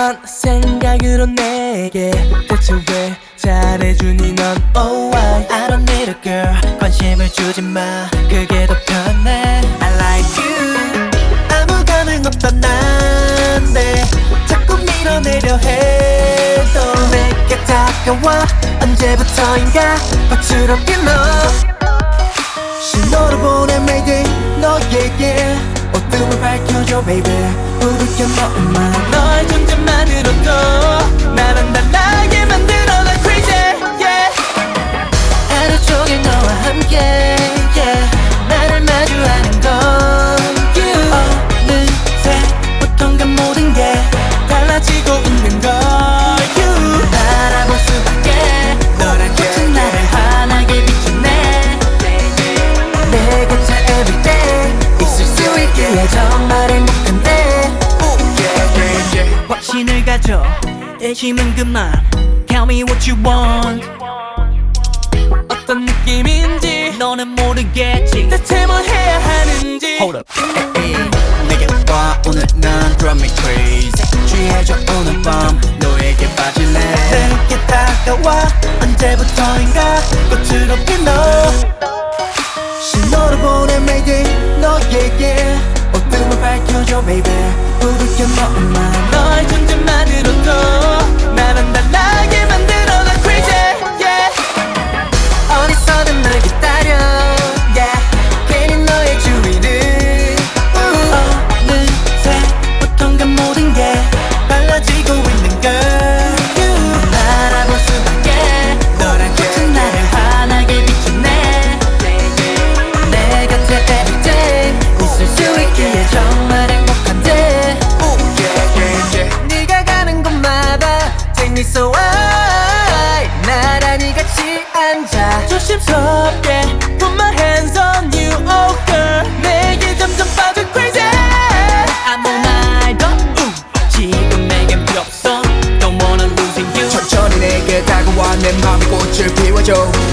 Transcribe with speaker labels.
Speaker 1: 이런 생각으로 내게 대체 왜 잘해주니 넌 Oh why
Speaker 2: I don't need a girl 관심을 주지 마 그게 더 편해 I like you 아무 감흥 없던 난데 자꾸 밀어내려 해도 내게 다가와 언제부터인가 거칠었게 너 신호를 보내 Mayday 너에게 어둠을 밝혀줘 baby 부를게 너만
Speaker 1: 너의 존재만으로도 나는 달라게 만들어 난 crazy yeah.
Speaker 2: 하루 종일 너와 함께 yeah. 나를 마주하는 건 you 어느새부턴가 모든 게
Speaker 1: 달라지고 있는 걸 you
Speaker 2: 알아볼 수밖에 너란 꽃은 나를 환하게 비추네 내 곁에 everyday 있을 수 있기에 정말 행복한데 확신을 가져 의심은 그만 Tell me what you want
Speaker 1: 어떤 느낌인지
Speaker 2: 너는 모르겠지
Speaker 1: 대체 뭘 해야 하는지
Speaker 2: Hold up 내게 와 오늘 난 drive me crazy 취해져 오늘 밤 너에게 빠질래 내게 다가와 언제부터인가 꽃으로 핀 너 신호를 보내 Mayday 너에게 어둠을 밝혀줘 baby 부를게 너만
Speaker 1: 너의 존재만으로도 나는 달라게 만들어 난 crazy yeah.
Speaker 2: 어디서든 널 기다려 yeah. 괜히 너의 주위를 어느새부턴가 모든 게 달라지고 있는 걸 알아볼 수밖에 너란 꽃은 나를 환하게 비추네 내 곁에 everyday 있을 수 있기에 정말 행복한데 네가 가는 곳마다 Take me so high 나란히 같이 앉아
Speaker 1: 조심스럽게 Put my hands on you oh girl 내게 점점 빠져 crazy
Speaker 2: 아무 말도 지금 내겐 필요 없어 Don't wanna losing you
Speaker 3: 천천히 내게 다가와 내 맘의 꽃을 피워줘